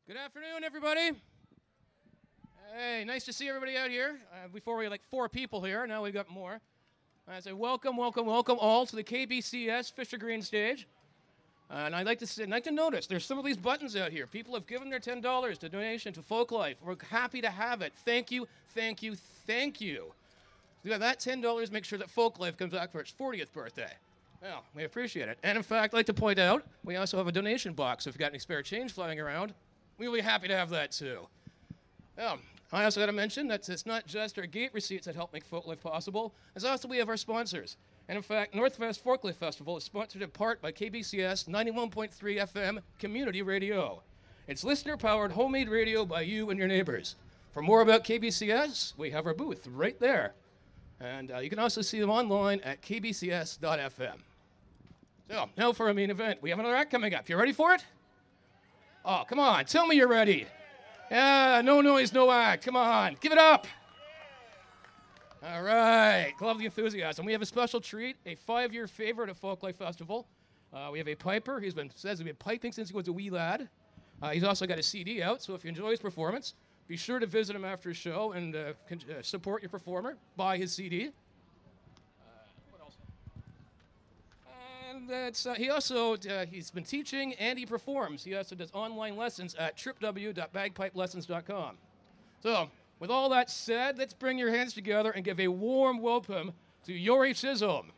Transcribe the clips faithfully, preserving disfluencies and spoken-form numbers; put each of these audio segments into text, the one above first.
Good afternoon, everybody. Hey, nice to see everybody out here. Uh, before we had like four people here, now we've got more. I say welcome, welcome, welcome all to the K B C S Fisher Green stage. Uh, and I'd like to say, I'd like to notice there's some of these buttons out here. People have given their ten dollars to donation to Folklife. We're happy to have it. Thank you, thank you, thank you. So yeah, that ten dollars makes sure that Folklife comes back for its fortieth birthday. Well, we appreciate it. And in fact, I'd like to point out, we also have a donation box. If you've got any spare change flying around, we'll be happy to have that too. Um, I also got to mention that it's not just our gate receipts that help make Folklift possible. It's also we have our sponsors. And in fact, Northwest Forklift Festival is sponsored in part by K B C S ninety-one point three F M Community Radio. It's listener-powered homemade radio by you and your neighbors. For more about K B C S, we have our booth right there. And uh, you can also see them online at k b c s dot f m. So, now for our main event. We have another act coming up. You ready for it? Oh, come on. Tell me you're ready. Yeah, no noise, no act. Come on, give it up. All right, love the enthusiasm. We have a special treat, a five-year favorite of Folklife Festival. Uh, we have a piper. He's been says he's been piping since he was a wee lad. Uh, he's also got a C D out, so if you enjoy his performance, be sure to visit him after his show and uh, con- uh, support your performer. Buy his C D. And that's, uh, he also uh, he's been teaching and he performs. He also does online lessons at w w w dot bagpipe lessons dot com. So, with all that said, let's bring your hands together and give a warm welcome to Yori Chisholm.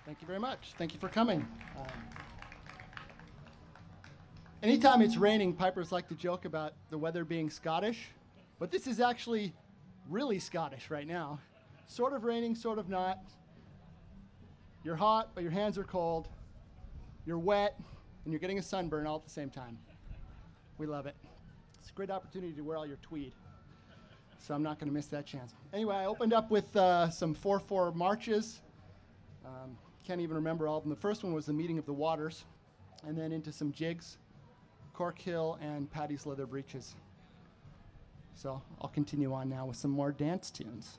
Thank you very much. Thank you for coming. Um, anytime it's raining, pipers like to joke about the weather being Scottish, but this is actually really Scottish right now. Sort of raining, sort of not. You're hot, but your hands are cold. You're wet, and you're getting a sunburn all at the same time. We love it. It's a great opportunity to wear all your tweed, so I'm not going to miss that chance. Anyway, I opened up with uh, some four four marches. Um, can't even remember all of them. The first one was the Meeting of the Waters, and then into some jigs, Cork Hill, and Paddy's Leather Breeches. So I'll continue on now with some more dance tunes.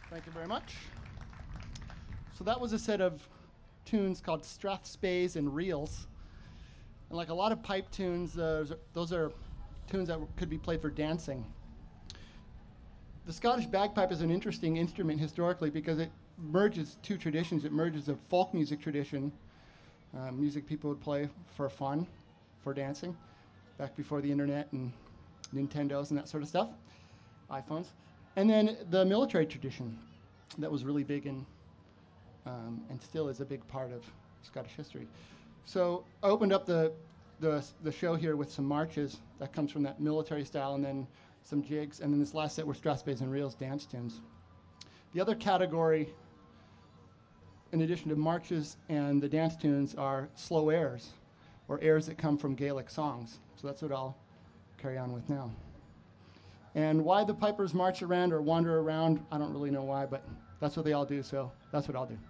Thank you very much. So that was a set of tunes called Strathspeys and Reels. And like a lot of pipe tunes, uh, those are tunes that could be played for dancing. The Scottish bagpipe is an interesting instrument historically because it merges two traditions. It merges a folk music tradition, uh, music people would play for fun, for dancing, back before the internet and Nintendos and that sort of stuff, iPhones. And then the military tradition that was really big in, um, and still is a big part of Scottish history. So I opened up the, the, the show here with some marches that comes from that military style, and then some jigs, and then this last set were Strathspeys and Reels dance tunes. The other category, in addition to marches and the dance tunes, are slow airs, or airs that come from Gaelic songs. So that's what I'll carry on with now. And why the pipers march around or wander around, I don't really know why, but that's what they all do, so that's what I'll do.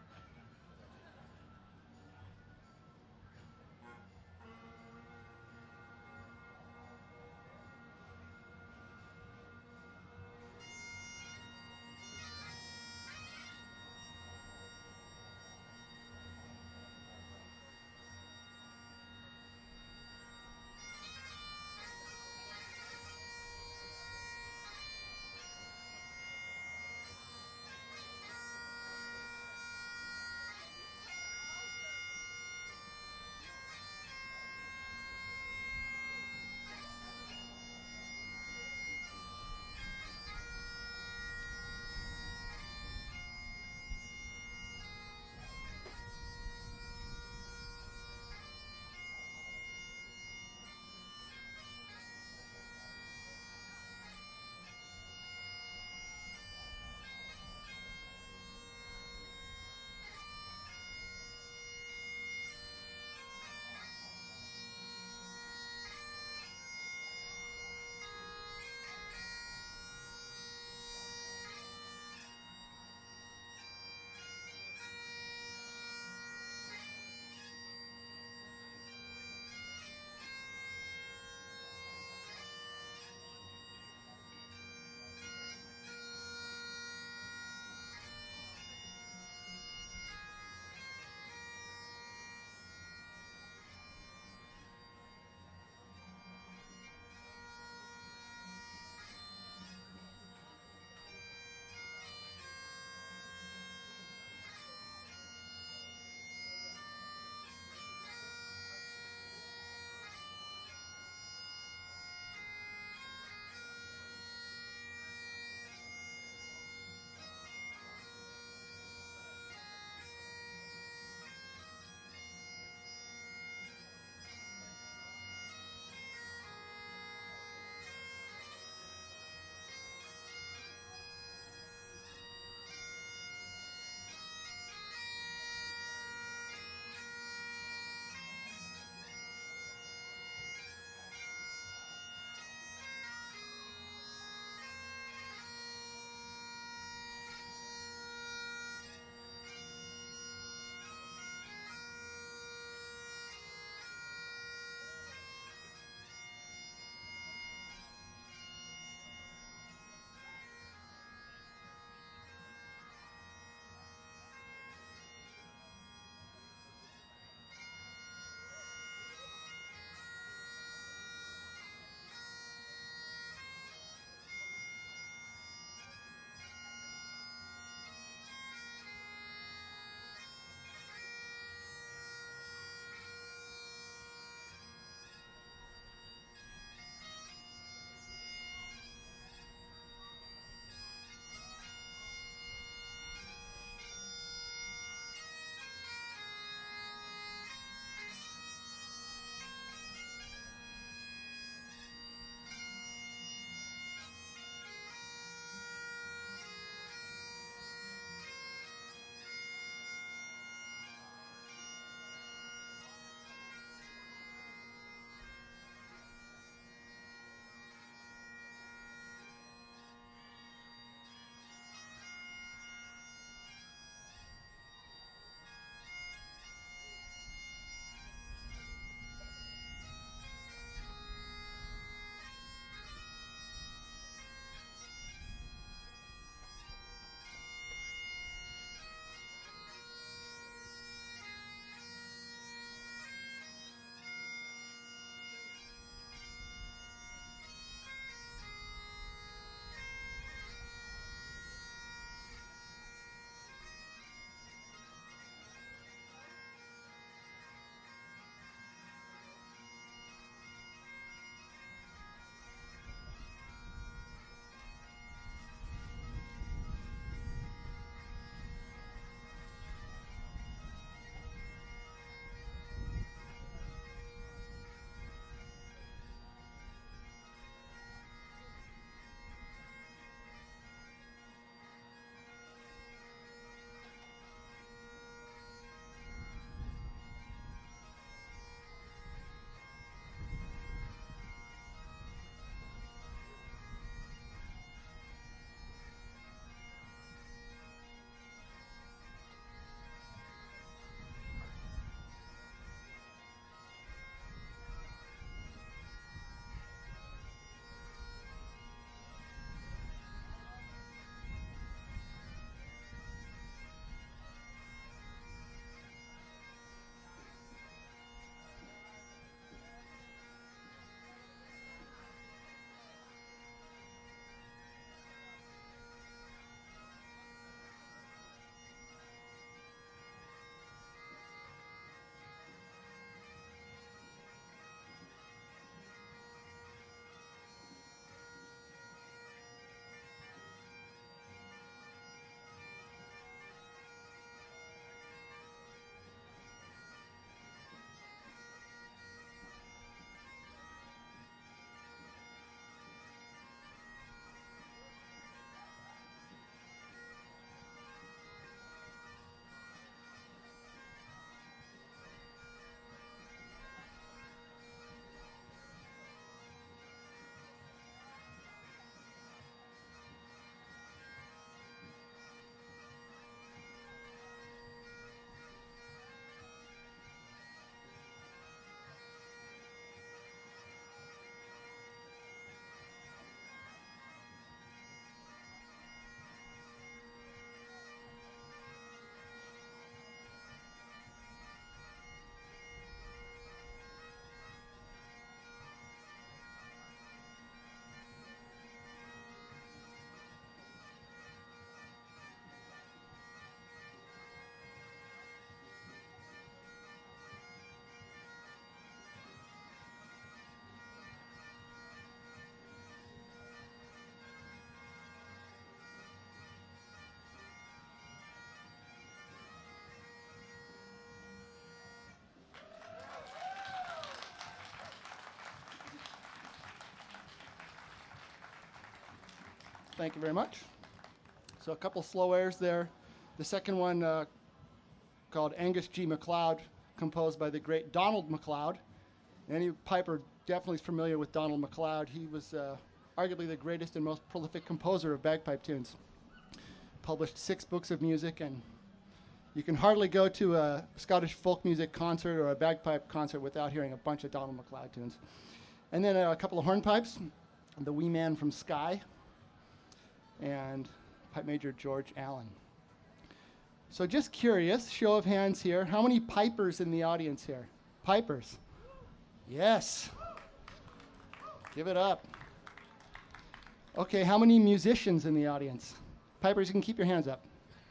Thank you very much. So a couple slow airs there. The second one uh, called Angus G. MacLeod, composed by the great Donald MacLeod. Any piper definitely is familiar with Donald MacLeod. He was uh, arguably the greatest and most prolific composer of bagpipe tunes. Published six books of music, and you can hardly go to a Scottish folk music concert or a bagpipe concert without hearing a bunch of Donald MacLeod tunes. And then uh, a couple of hornpipes, The Wee Man from Skye, and Pipe Major George Allen. So just curious, show of hands here, how many pipers in the audience here? Pipers? Yes. Give it up. Okay, how many musicians in the audience? Pipers, you can keep your hands up.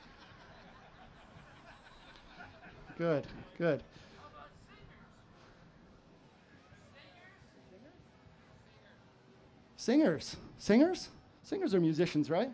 Good, good. Singers. Singers? Singers are musicians, right?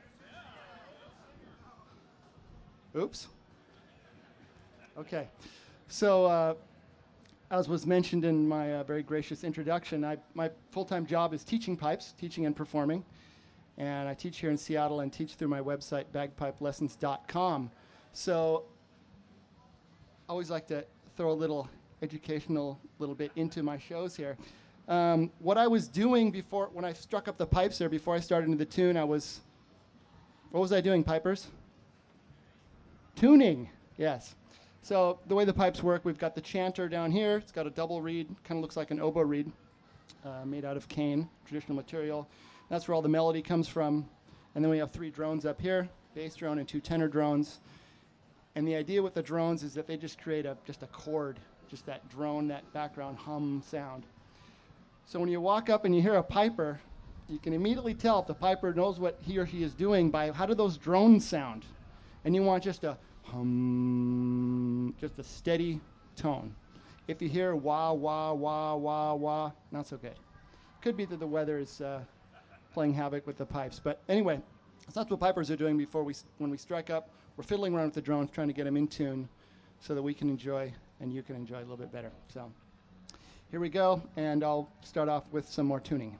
Oops. Okay. So, uh, as was mentioned in my uh, very gracious introduction, I, my full-time job is teaching pipes, teaching and performing. And I teach here in Seattle and teach through my website, bagpipe lessons dot com. So I always like to throw a little educational little bit into my shows here. Um, what I was doing before, when I struck up the pipes there, before I started into the tune, I was, what was I doing, pipers? Tuning, yes. So the way the pipes work, we've got the chanter down here. It's got a double reed, kind of looks like an oboe reed, uh, made out of cane, traditional material. That's where all the melody comes from. And then we have three drones up here, bass drone and two tenor drones. And the idea with the drones is that they just create a just a chord, just that drone, that background hum sound. So when you walk up and you hear a piper, you can immediately tell if the piper knows what he or she is doing by how do those drones sound. And you want just a hum, just a steady tone. If you hear wah, wah, wah, wah, wah, not so good. Could be that the weather is uh, playing havoc with the pipes. But anyway, so that's what pipers are doing before we, when we strike up. We're fiddling around with the drones, trying to get them in tune so that we can enjoy and you can enjoy a little bit better. So here we go, and I'll start off with some more tuning.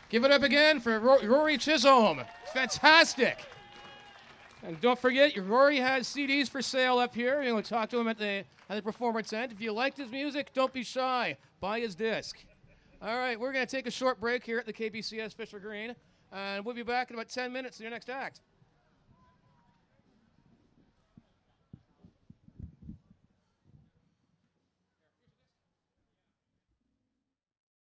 Give it up again for Ro- Rory Chisholm. Fantastic. And don't forget, Rory has C Ds for sale up here. You know, talk to him at the at the performance end. If you liked his music, don't be shy. Buy his disc. All right, we're going to take a short break here at the K B C S Fisher Green, and we'll be back in about ten minutes in your next act.